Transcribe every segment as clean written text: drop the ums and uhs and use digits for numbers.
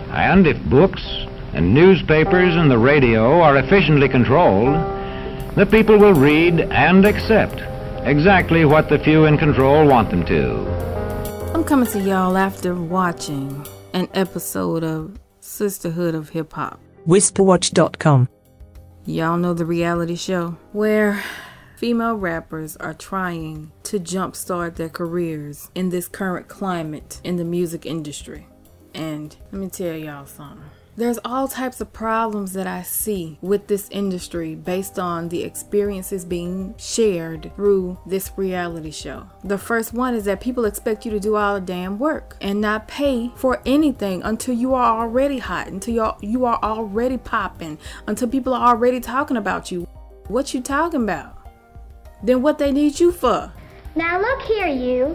And if books and newspapers and the radio are efficiently controlled, the people will read and accept exactly what the few in control want them to. I'm coming to y'all after watching an episode of Sisterhood of Hip Hop. Whisperwatch.com. Y'all know the reality show where female rappers are trying to jumpstart their careers in this current climate in the music industry. And let me tell y'all something. There's all types of problems that I see with this industry based on the experiences being shared through this reality show. The first one is that people expect you to do all the damn work and not pay for anything until you are already hot, until you are already popping, until people are already talking about you. What you talking about? Then what they need you for? Now look here, you.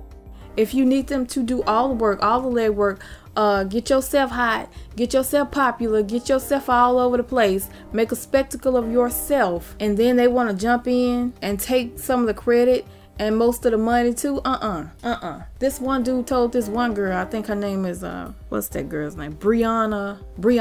If you need them to do all the work, all the legwork, get yourself hot, get yourself popular, get yourself all over the place, make a spectacle of yourself, and then they want to jump in and take some of the credit and most of the money too. This one dude told this one girl, I think her name is what's that girl's name? Brianna.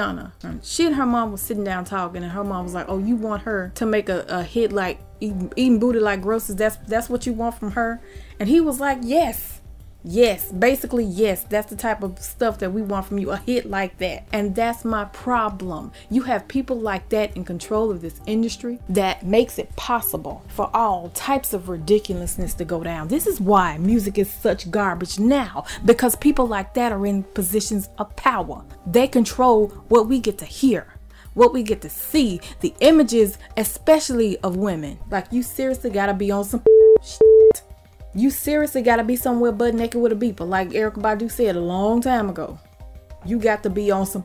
She and her mom was sitting down talking, and her mom was like, oh, you want her to make a hit like eating booty like groceries? That's what you want from her? And he was like, yes, basically yes, that's the type of stuff that we want from you, a hit like that. And that's my problem. You have people like that in control of this industry that makes it possible for all types of ridiculousness to go down. This is why music is such garbage now, because people like that are in positions of power. They control what we get to hear, what we get to see, the images, especially of women. Like, you seriously gotta be on some shit. You seriously gotta be somewhere butt naked with a beeper, like Erykah Badu said a long time ago. You got to be on some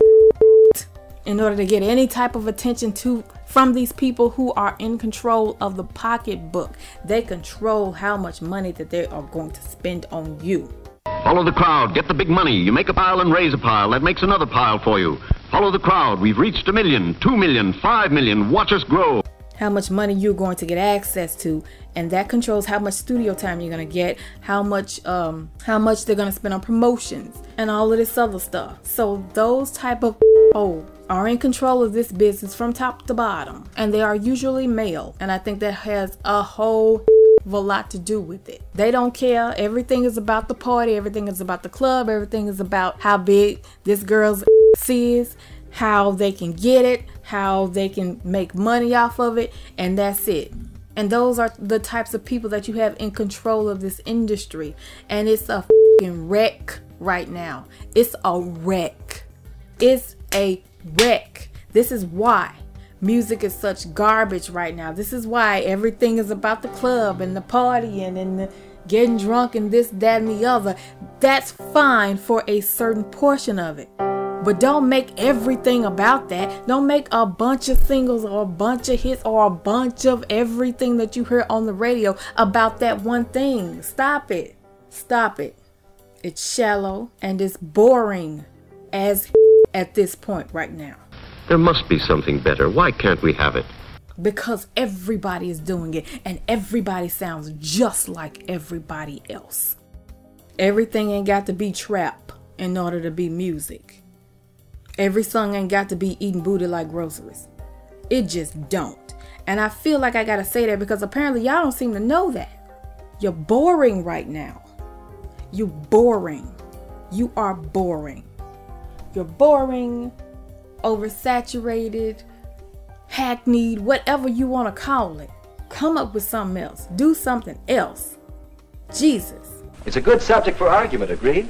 in order to get any type of attention from these people who are in control of the pocketbook. They control how much money that they are going to spend on you. Follow the crowd, get the big money. You make a pile and raise a pile. That makes another pile for you. Follow the crowd. We've reached 1 million, 2 million, 5 million. Watch us grow. How much money you're going to get access to, and that controls how much studio time you're going to get, how much they're going to spend on promotions and all of this other stuff. So those type of are in control of this business from top to bottom, and they are usually male, and I think that has a whole lot to do with it. They don't care. Everything is about the party, everything is about the club, everything is about how big this girl's is, how they can get it, how they can make money off of it, and that's it. And those are the types of people that you have in control of this industry. And it's a fucking wreck right now. It's a wreck. It's a wreck. This is why music is such garbage right now. This is why everything is about the club and the partying and the getting drunk and this, that, and the other. That's fine for a certain portion of it. But don't make everything about that. Don't make a bunch of singles or a bunch of hits or a bunch of everything that you hear on the radio about that one thing. Stop it. Stop it. It's shallow and it's boring as at this point right now. There must be something better. Why can't we have it? Because everybody is doing it and everybody sounds just like everybody else. Everything ain't got to be trap in order to be music. Every song ain't got to be eating booty like groceries. It just don't. And I feel like I gotta say that because apparently y'all don't seem to know that. You're boring right now. You boring. You are boring. You're boring, oversaturated, hackneyed, whatever you want to call it. Come up with something else. Do something else. Jesus. It's a good subject for argument, agreed?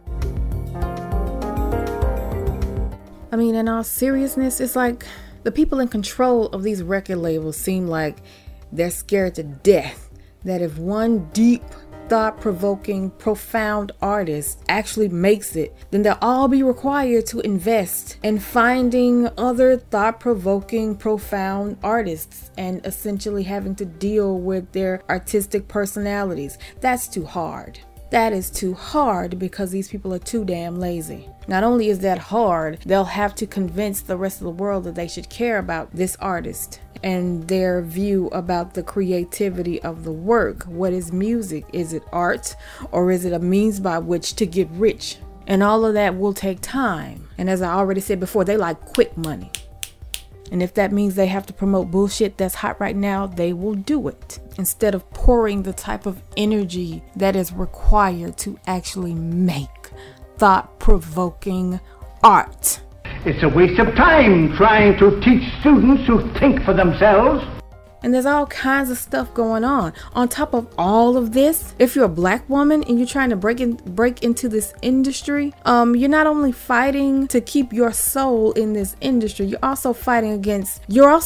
I mean, in all seriousness, it's like the people in control of these record labels seem like they're scared to death that if one deep, thought-provoking, profound artist actually makes it, then they'll all be required to invest in finding other thought-provoking, profound artists and essentially having to deal with their artistic personalities. That's too hard. That is too hard because these people are too damn lazy. Not only is that hard, they'll have to convince the rest of the world that they should care about this artist and their view about the creativity of the work. What is music? Is it art, or is it a means by which to get rich? And all of that will take time. And as I already said before, they like quick money. And if that means they have to promote bullshit that's hot right now, they will do it instead of pouring the type of energy that is required to actually make thought-provoking art. It's a waste of time trying to teach students who think for themselves. And there's all kinds of stuff going on. On top of all of this, if you're a black woman and you're trying to break into this industry, you're not only fighting to keep your soul in this industry, you're also fighting against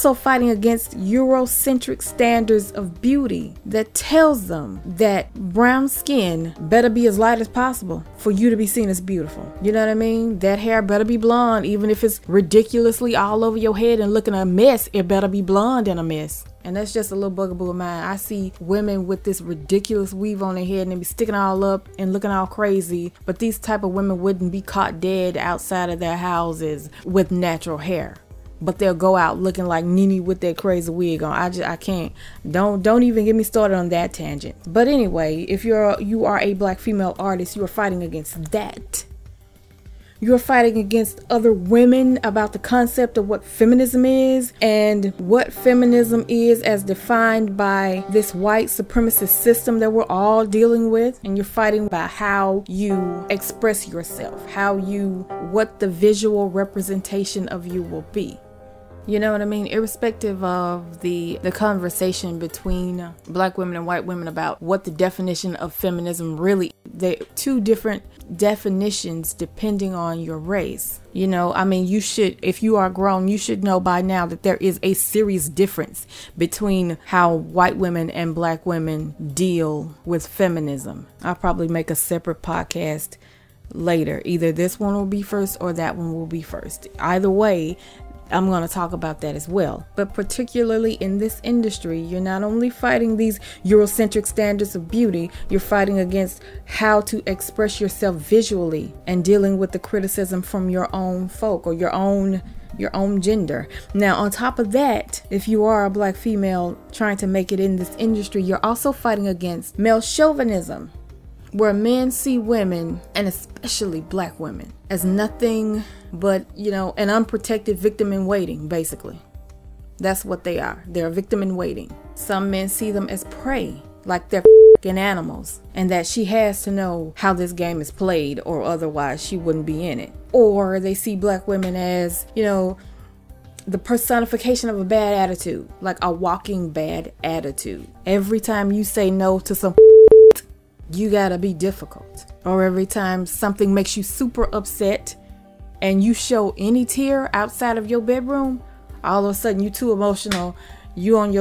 Eurocentric standards of beauty that tells them that brown skin better be as light as possible for you to be seen as beautiful. You know what I mean? That hair better be blonde, even if it's ridiculously all over your head and looking a mess, it better be blonde and a mess. And that's just a little bugaboo of mine. I see women with this ridiculous weave on their head and they be sticking all up and looking all crazy. But these type of women wouldn't be caught dead outside of their houses with natural hair. But they'll go out looking like Nene with that crazy wig on. I can't. Don't even get me started on that tangent. But anyway, if you are a black female artist, you are fighting against that. You're fighting against other women about the concept of what feminism is and what feminism is as defined by this white supremacist system that we're all dealing with. And you're fighting about how you express yourself, what the visual representation of you will be. You know what I mean? Irrespective of the conversation between black women and white women about what the definition of feminism really, they're two different definitions depending on your race. You know, I mean, if you are grown, you should know by now that there is a serious difference between how white women and black women deal with feminism. I'll probably make a separate podcast later. Either this one will be first or that one will be first. Either way, I'm going to talk about that as well. But particularly in this industry, you're not only fighting these Eurocentric standards of beauty, you're fighting against how to express yourself visually and dealing with the criticism from your own folk or your own gender. Now, on top of that, if you are a black female trying to make it in this industry, you're also fighting against male chauvinism, where men see women, and especially black women, as nothing but, an unprotected victim in waiting, basically. That's what they are. They're a victim in waiting. Some men see them as prey, like they're f***ing animals, and that she has to know how this game is played or otherwise she wouldn't be in it. Or they see black women as, the personification of a bad attitude, like a walking bad attitude. Every time you say no to some you gotta be difficult. Or every time something makes you super upset and you show any tear outside of your bedroom, all of a sudden you too emotional, you on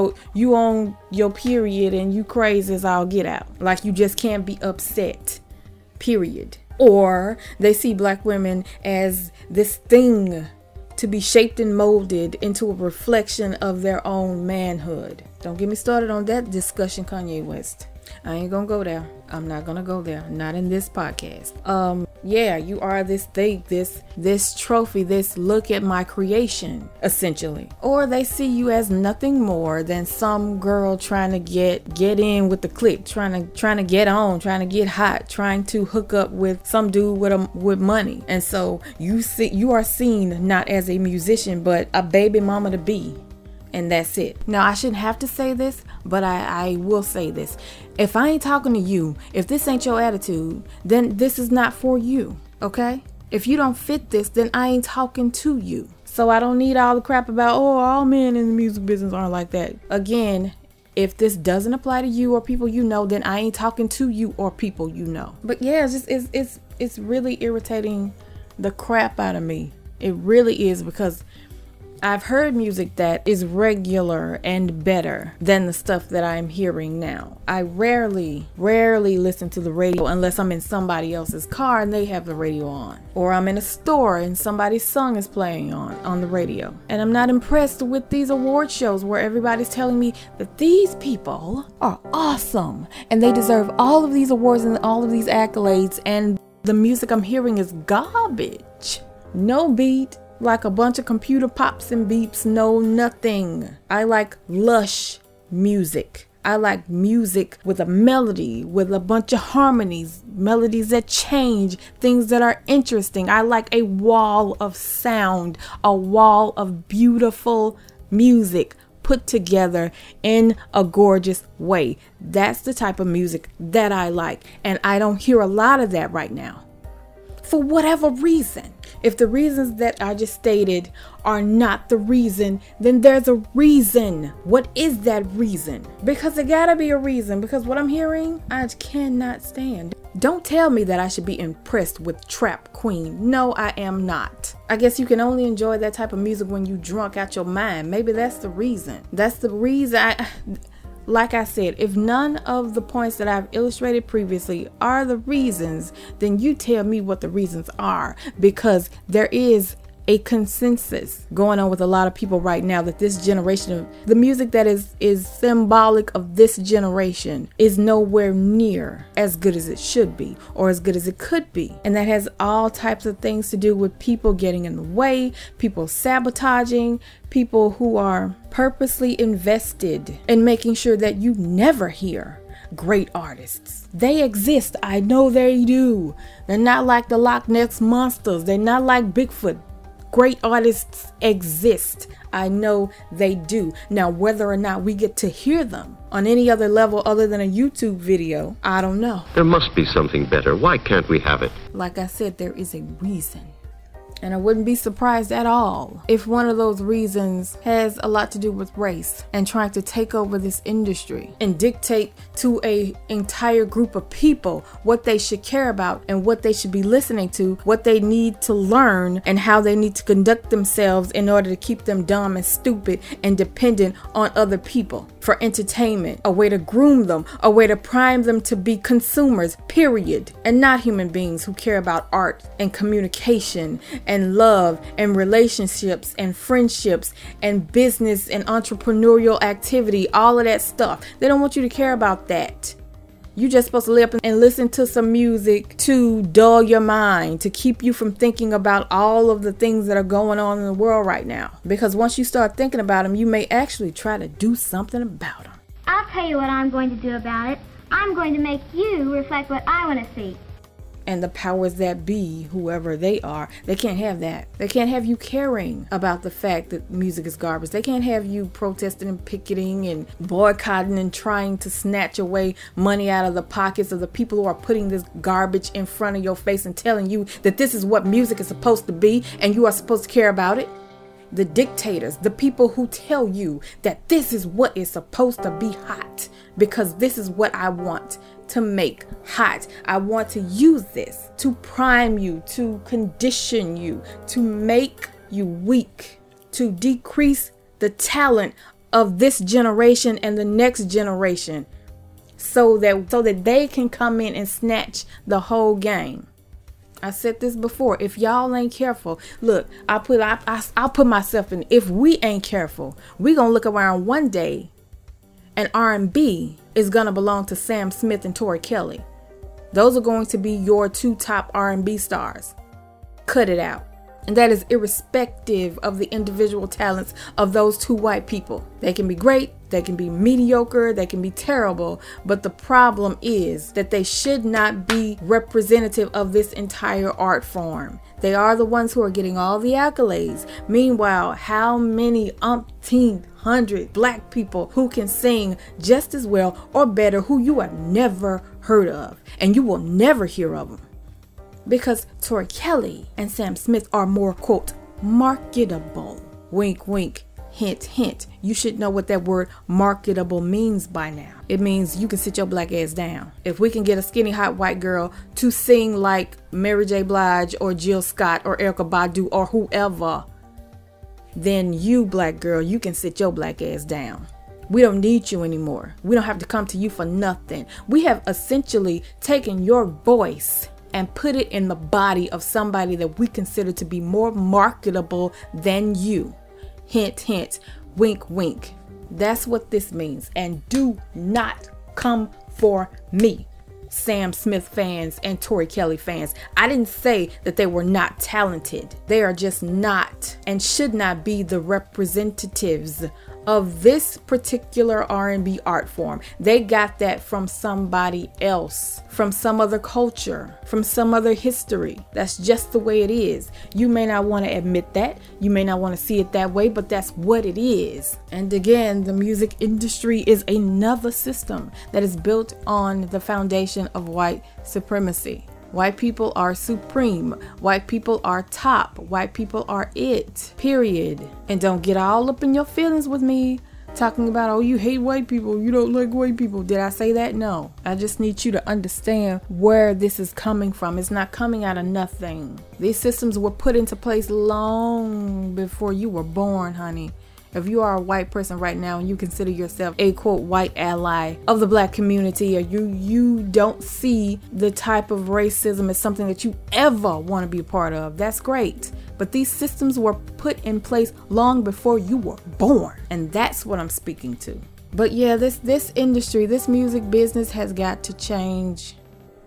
your period and you crazy as all get out. Like you just can't be upset, period. Or they see black women as this thing to be shaped and molded into a reflection of their own manhood. Don't get me started on that discussion, Kanye West. I ain't gonna go there. I'm not gonna go there. Not in this podcast. You are this thing, this trophy, this look at my creation, essentially. Or they see you as nothing more than some girl trying to get in with the clique, trying to get on, trying to get hot, trying to hook up with some dude with money. And so you are seen not as a musician, but a baby mama to be. And that's it. Now, I shouldn't have to say this, but I will say this. If I ain't talking to you, if this ain't your attitude, then this is not for you, okay? If you don't fit this, then I ain't talking to you. So I don't need all the crap about, all men in the music business aren't like that. Again, if this doesn't apply to you or people you know, then I ain't talking to you or people you know. But yeah, it's really irritating the crap out of me. It really is, because I've heard music that is regular and better than the stuff that I'm hearing now. I rarely listen to the radio unless I'm in somebody else's car and they have the radio on. Or I'm in a store and somebody's song is playing on the radio. And I'm not impressed with these award shows where everybody's telling me that these people are awesome and they deserve all of these awards and all of these accolades, and the music I'm hearing is garbage. No beat. Like a bunch of computer pops and beeps. No, nothing. I like lush music. I like music with a melody, with a bunch of harmonies, melodies that change, things that are interesting. I like a wall of sound, a wall of beautiful music put together in a gorgeous way. That's the type of music that I like. And I don't hear a lot of that right now. For whatever reason. If the reasons that I just stated are not the reason, then there's a reason. What is that reason? Because there gotta be a reason. Because what I'm hearing, I cannot stand. Don't tell me that I should be impressed with Trap Queen. No, I am not. I guess you can only enjoy that type of music when you drunk out your mind. Maybe that's the reason. That's the reason. Like I said, if none of the points that I've illustrated previously are the reasons, then you tell me what the reasons are, because there is a consensus going on with a lot of people right now that this generation of the music that is symbolic of this generation is nowhere near as good as it should be or as good as it could be. And that has all types of things to do with people getting in the way, people sabotaging, people who are purposely invested in making sure that you never hear great artists. They exist. I know they do. They're not like the Loch Ness monsters. They're not like Bigfoot. Great artists exist. I know they do. Now, whether or not we get to hear them on any other level other than a YouTube video, I don't know. There must be something better. Why can't we have it? Like I said, there is a reason. And I wouldn't be surprised at all if one of those reasons has a lot to do with race and trying to take over this industry and dictate to an entire group of people what they should care about and what they should be listening to, what they need to learn, and how they need to conduct themselves in order to keep them dumb and stupid and dependent on other people for entertainment, a way to groom them, a way to prime them to be consumers, period, and not human beings who care about art and communication and love and relationships and friendships and business and entrepreneurial activity, all of that stuff. They don't want you to care about that. You just supposed to lay up and listen to some music to dull your mind, to keep you from thinking about all of the things that are going on in the world right now. Because once you start thinking about them, you may actually try to do something about them. I'll tell you what I'm going to do about it. I'm going to make you reflect what I want to see. And the powers that be, whoever they are, they can't have that. They can't have you caring about the fact that music is garbage. They can't have you protesting and picketing and boycotting and trying to snatch away money out of the pockets of the people who are putting this garbage in front of your face and telling you that this is what music is supposed to be and you are supposed to care about it. The dictators, the people who tell you that this is what is supposed to be hot because this is what I want to make hot. I want to use this to prime you, to condition you, to make you weak, to decrease the talent of this generation and the next generation so that they can come in and snatch the whole game. I said this before. If y'all ain't careful, look, I'll put myself in. If we ain't careful, we gonna look around one day and R&B is gonna belong to Sam Smith and Tori Kelly. Those are going to be your two top R&B stars. Cut it out. And that is irrespective of the individual talents of those two white people. They can be great, they can be mediocre, they can be terrible, but the problem is that they should not be representative of this entire art form. They are the ones who are getting all the accolades. Meanwhile, how many umpteen hundred black people who can sing just as well or better, who you have never heard of and you will never hear of them? Because Tori Kelly and Sam Smith are more, quote, marketable. Wink, wink, hint, hint. You should know what that word marketable means by now. It means you can sit your black ass down. If we can get a skinny hot white girl to sing like Mary J. Blige or Jill Scott or Erykah Badu or whoever, then you, black girl, you can sit your black ass down. We don't need you anymore. We don't have to come to you for nothing. We have essentially taken your voice and put it in the body of somebody that we consider to be more marketable than you. Hint, hint, wink, wink. That's what this means. And do not come for me, Sam Smith fans and Tori Kelly fans. I didn't say that they were not talented. They are just not and should not be the representatives of this particular R&B art form. They got that from somebody else, from some other culture, from some other history. That's just the way it is. You may not want to admit that. You may not want to see it that way, but that's what it is. And again, the music industry is another system that is built on the foundation of white supremacy. White people are supreme. White people are top. White people are it. Period. And don't get all up in your feelings with me talking about, oh, you hate white people. You don't like white people. Did I say that? No. I just need you to understand where this is coming from. It's not coming out of nothing. These systems were put into place long before you were born, honey. If you are a white person right now and you consider yourself a quote white ally of the black community, or you don't see the type of racism as something that you ever want to be a part of, that's great. But these systems were put in place long before you were born. And that's what I'm speaking to. But yeah, this industry, this music business has got to change.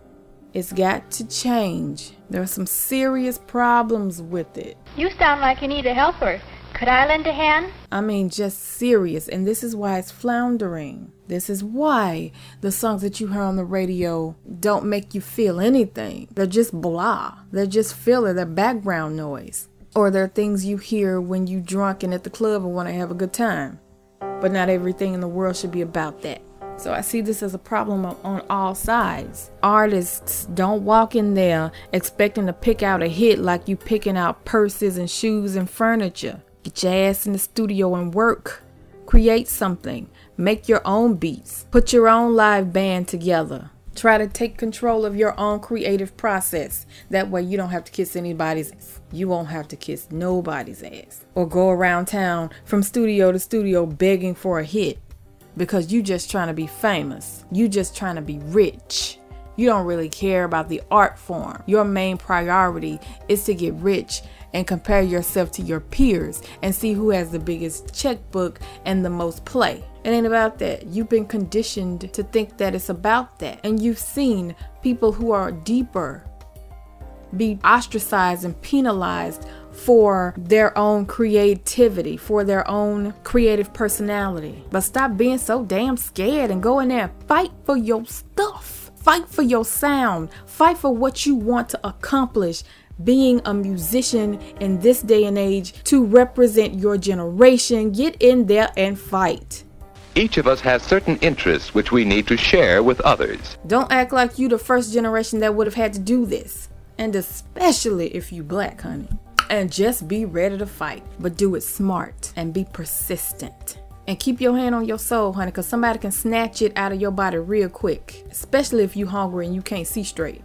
It's got to change. There are some serious problems with it. You sound like you need a helper. Could I lend a hand? I mean, just serious. And this is why it's floundering. This is why the songs that you hear on the radio don't make you feel anything. They're just blah. They're just filler. They're background noise. Or they're things you hear when you drunk and at the club and want to have a good time. But not everything in the world should be about that. So I see this as a problem on all sides. Artists don't walk in there expecting to pick out a hit like you picking out purses and shoes and furniture. Get your ass in the studio and work. Create something. Make your own beats. Put your own live band together. Try to take control of your own creative process. That way you don't have to kiss anybody's ass. You won't have to kiss nobody's ass. Or go around town from studio to studio begging for a hit. Because you just trying to be famous. You just trying to be rich. You don't really care about the art form. Your main priority is to get rich and compare yourself to your peers and see who has the biggest checkbook and the most play. It ain't about that. You've been conditioned to think that it's about that. And you've seen people who are deeper be ostracized and penalized for their own creativity, for their own creative personality. But stop being so damn scared and go in there and fight for your stuff. Fight for your sound. Fight for what you want to accomplish. Being a musician in this day and age to represent your generation, get in there and fight. Each of us has certain interests which we need to share with others. Don't act like you the first generation that would have had to do this. And especially if you black, honey. And just be ready to fight. But do it smart and be persistent. And keep your hand on your soul, honey, because somebody can snatch it out of your body real quick. Especially if you hungry and you can't see straight.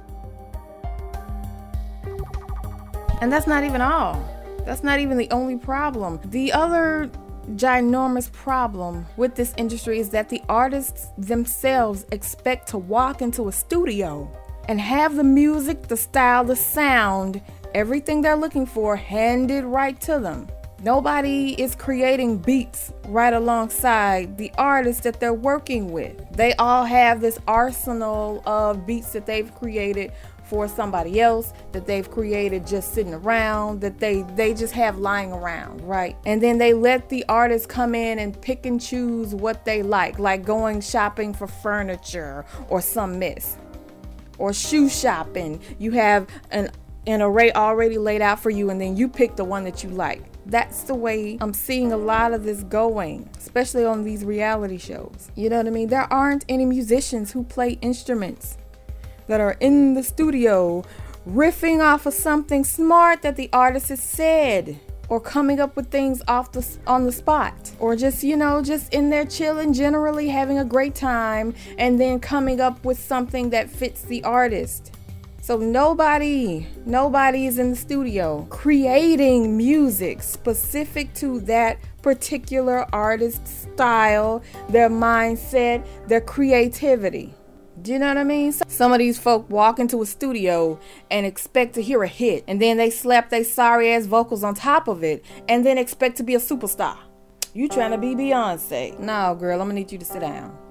And that's not even all. That's not even the only problem. The other ginormous problem with this industry is that the artists themselves expect to walk into a studio and have the music, the style, the sound, everything they're looking for handed right to them. Nobody is creating beats right alongside the artists that they're working with. They all have this arsenal of beats that they've created for somebody else, that they've created just sitting around, that they just have lying around, right? And then they let the artists come in and pick and choose what they like going shopping for furniture or some mess. Or shoe shopping. You have an array already laid out for you and then you pick the one that you like. That's the way I'm seeing a lot of this going, especially on these reality shows. You know what I mean? There aren't any musicians who play instruments that are in the studio riffing off of something smart that the artist has said, or coming up with things on the spot, or just in there chilling, generally having a great time, and then coming up with something that fits the artist. So nobody is in the studio creating music specific to that particular artist's style, their mindset, their creativity. Do you know what I mean? Some of these folk walk into a studio and expect to hear a hit, and then they slap their sorry ass vocals on top of it, and then expect to be a superstar. You trying to be Beyonce? No, girl, I'm gonna need you to sit down.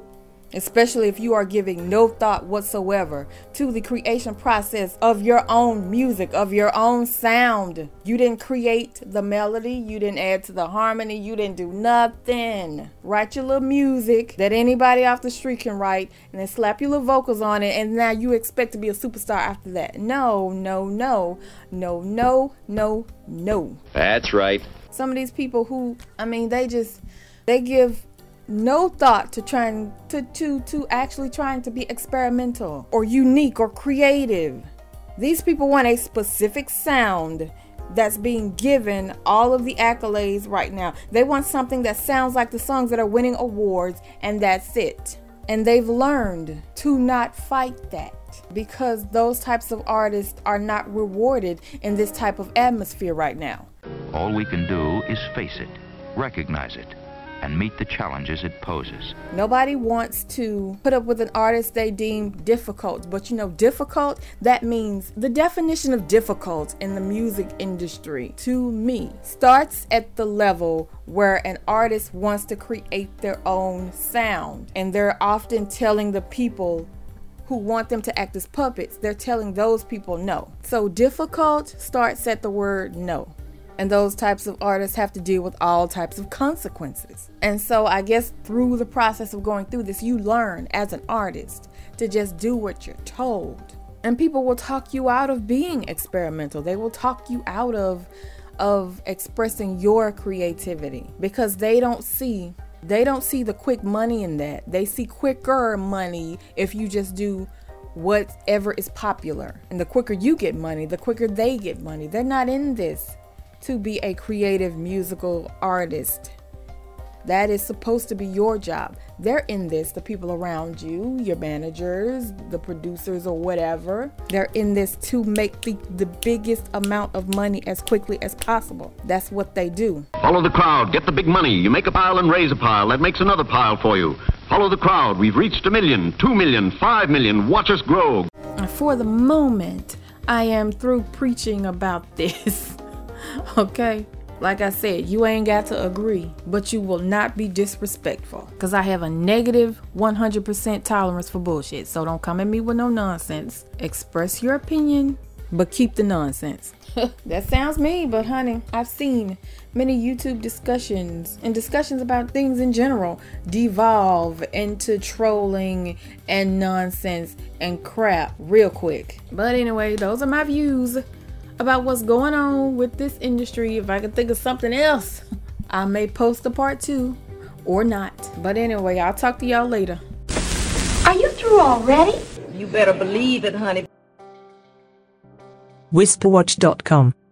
especially if you are giving no thought whatsoever to the creation process of your own music, of your own sound. You didn't create the melody, you didn't add to the harmony, you didn't do nothing. Write your little music that anybody off the street can write, and then slap your little vocals on it, and now you expect to be a superstar after that. No. That's right. Some of these people who, they give no thought to trying to actually trying to be experimental or unique or creative. These people want a specific sound that's being given all of the accolades right now. They want something that sounds like the songs that are winning awards, and that's it. And they've learned to not fight that, because those types of artists are not rewarded in this type of atmosphere right now. All we can do is face it, recognize it, and meet the challenges it poses. Nobody wants to put up with an artist they deem difficult, but difficult, that means the definition of difficult in the music industry, to me, starts at the level where an artist wants to create their own sound, and they're often telling the people who want them to act as puppets, they're telling those people no. So difficult starts at the word no. And those types of artists have to deal with all types of consequences. And so I guess through the process of going through this, you learn as an artist to just do what you're told. And people will talk you out of being experimental. They will talk you out of expressing your creativity, because they don't see the quick money in that. They see quicker money if you just do whatever is popular. And the quicker you get money, the quicker they get money. They're not in this to be a creative musical artist. That is supposed to be your job. They're in this, the people around you, your managers, the producers or whatever. They're in this to make the biggest amount of money as quickly as possible. That's what they do. Follow the crowd. Get the big money. You make a pile and raise a pile. That makes another pile for you. Follow the crowd. We've reached 1 million, 2 million, 5 million. Watch us grow. For the moment, I am through preaching about this. Okay? Like I said, you ain't got to agree, but you will not be disrespectful, because I have a negative 100% tolerance for bullshit. So don't come at me with no nonsense. Express your opinion, but keep the nonsense. That sounds mean, but honey, I've seen many YouTube discussions and discussions about things in general devolve into trolling and nonsense and crap real quick. But anyway, those are my views about what's going on with this industry. If I can think of something else, I may post a part 2 or not. But anyway, I'll talk to y'all later. Are you through already? You better believe it, honey. Whisperwatch.com